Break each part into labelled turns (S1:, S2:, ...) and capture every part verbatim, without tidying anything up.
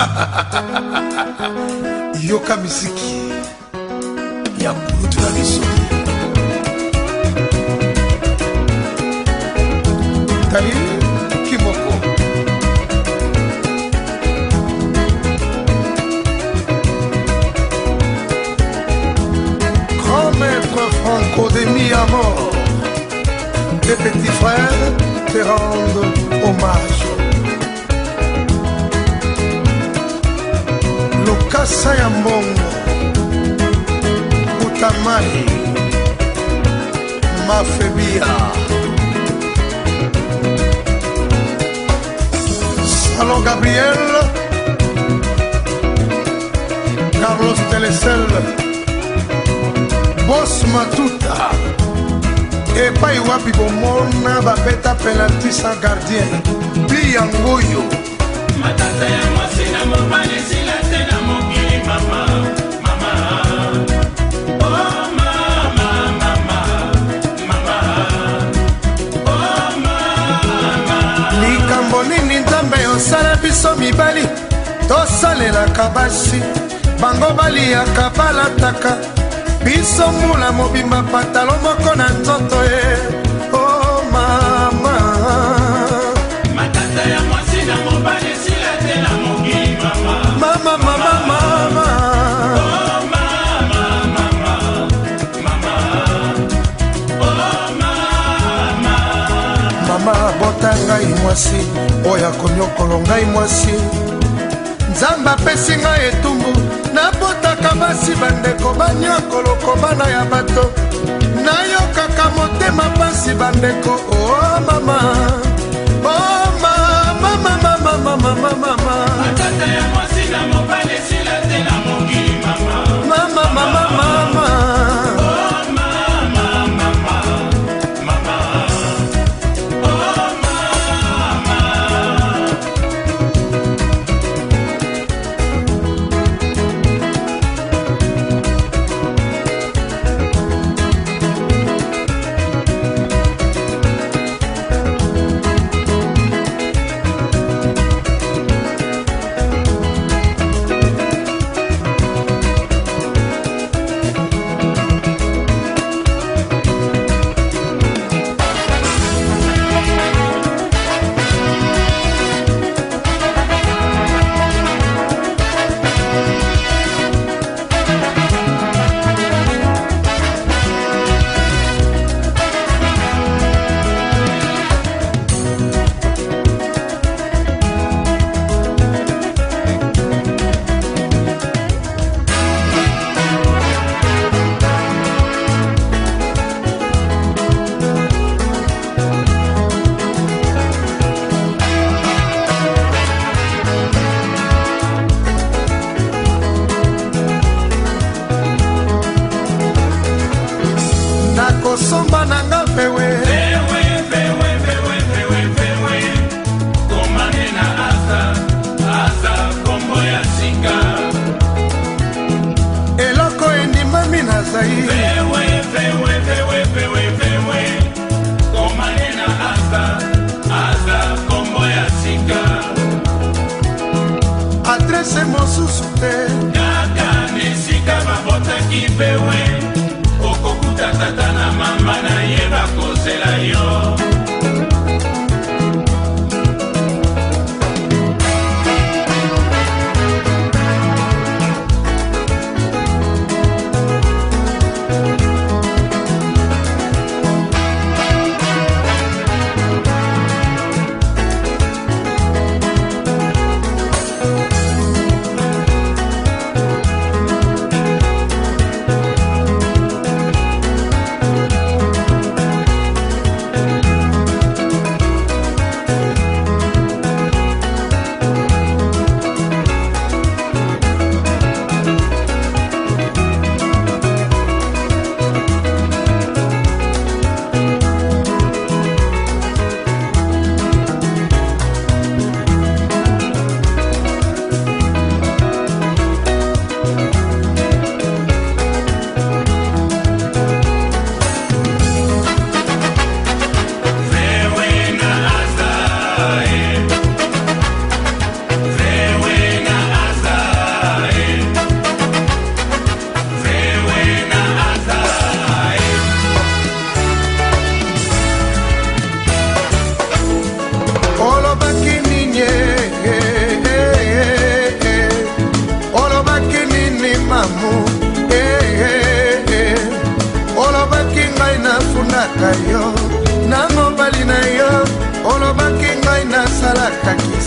S1: yoka misiki ya bulutu na biso tali kimoko grand maître Franco de mi-à-mort. Les petits frères te rendent hommage. Lokasa ya mbongo Utamai Mafebia Salon Gabriel Carlos Telecel Boss Matuta epai wapi bomona bapeta penalty sans gardien biyangoyo matata ya mwasi na mobali sila tena mokili mama mama oh mama mama mama oh mama likambo nini nzambe osala biso mibali tosalelaka basi bango baliyaka balataka biso mula mobimba patalo moko na nzoto ye oh mama matata ya mwasi na mobali sila tena mokili mama mama mama mama oh mama mama mama oh mama mama bota ngai mwasi oya konyokolo ngai mwasi nzamba pesi ngai etumbu nabotaka basi bandeko banyokoloko bana ya bato nayokaka motema pasi bandeko oh mama oh mama mama mama mama mama matata ya mwasi na mobali sila tena mokili mama mama mama mama oh mama mama mama oh mama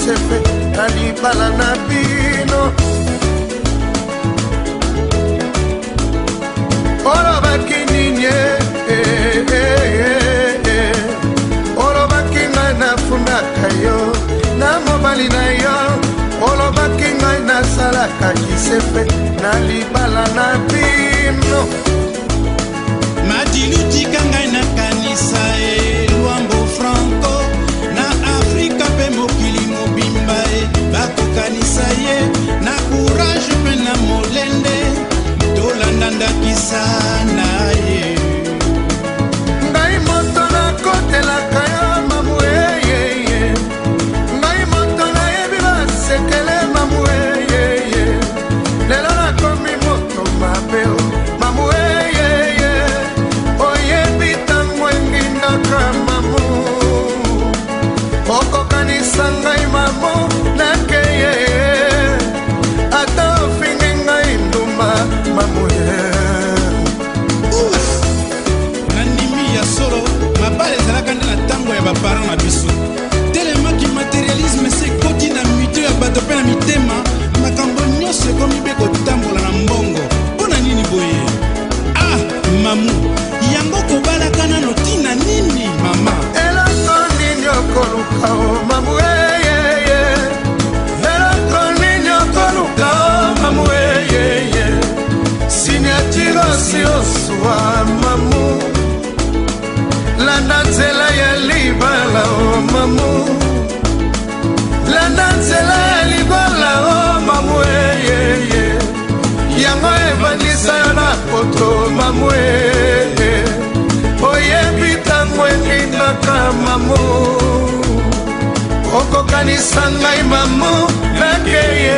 S2: kisefe na libala na bino olobaki nini olobaki ngai nafundaka yo na mobali na yo olobaki ngai nasalaka kisefe na libala na bino
S1: Madilu tika ngai na kanisa e Luambo Franco na Afrika pe mokili mobimba e bakokanisa ye na courage pe na molende tolanda ndakisa na ye
S2: ngai moto nakotelaka yo mamu eyeye ngai moto nayebi basekele mamu eyeye lelo nakomi moto mabe mamu eyeye oyebi ntango engindaka mamu okokanisa ngai mamu nakeye ata ofingi ngai nduma mamu
S1: solo mabale ezalaka nde na ntango ya baparent na biso telemaki materialisme se ekoti na mito ya bato mpe na mitema makambo nyonso ekomi mpe kotambola na mbongo mpo na nini boye ah mamu yango kobalaka nano ntina nini mama
S2: eloko nini okoluka o mamu eyeye eloko nini okoluka o mamu eyeye siniatirosi oswa mamu landa nzela ya libala o mamu landa nzela ya libala o mamu eyeye yango ebandisa yo na poto mamu eye oyebi ntango elingaka mamu okokanisa ngai mamu nakeye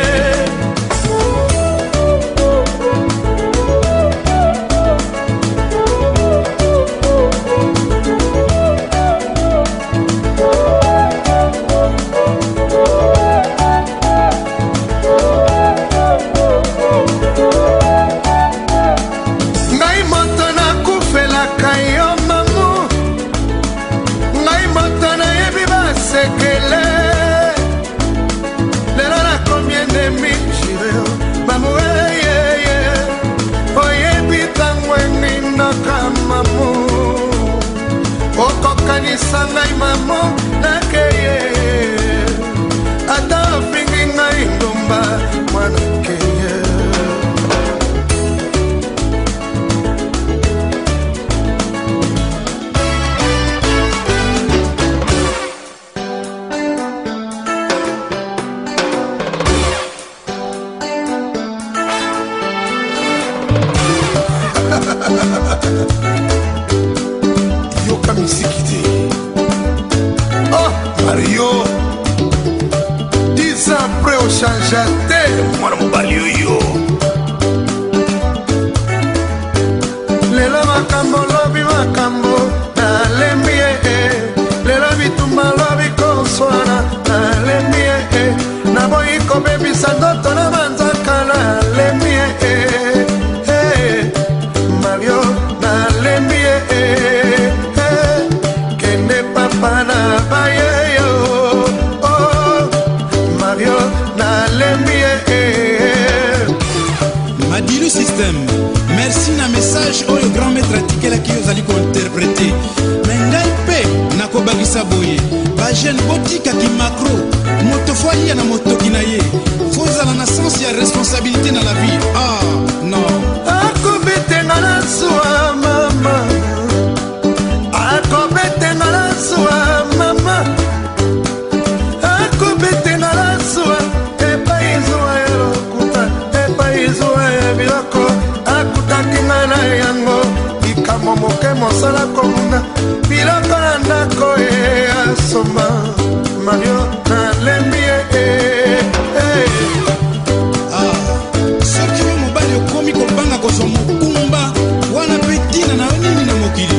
S2: sekele lelo nakomi endemi jireo mamu eyeye oyebi ntango enindaka mamu okokanisa ngai mamu nakeye ata ofingi ngai ndumba mwanakeye yoka misiki te oh Mario dix ans après ochangea te mwana mobali oyo lelo makambo lobi makambo nalembi ye lelo bitumba lobi koswana nalembi ye naboyi kobebisa ndoto na banzaka nalembi ye Mario nalembi ye kende papa na baye yo oh Mario nalembi ye
S1: Madilu système merci na message oyo grand maître atikelaki ozali kointerprete me ngai mpe nakobakisa boye bagene botikaki macro moto fo alia na motoki na ye fo ozala na sens ya responsabilité na la vie ah non
S2: akobetenga na suwa mama akobetenga na suwa mama akobetenga na suwa epai zuwa elokuta epai zuwa ebiloko akutaki nga na yango likambo moke mosala komuna biloko na ndako e asoma Mario nalembi ye
S1: soki yo mobali okomi kobanga kozwa mokumba wana mpe ntina na yo nini na mokili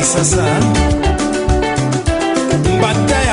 S1: Sasa Mbata